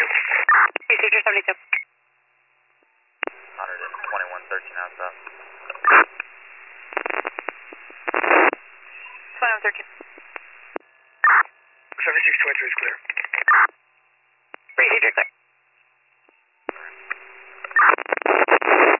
Procedure 72. 121.13 out south. 2113. 7623 is clear. Procedure clear.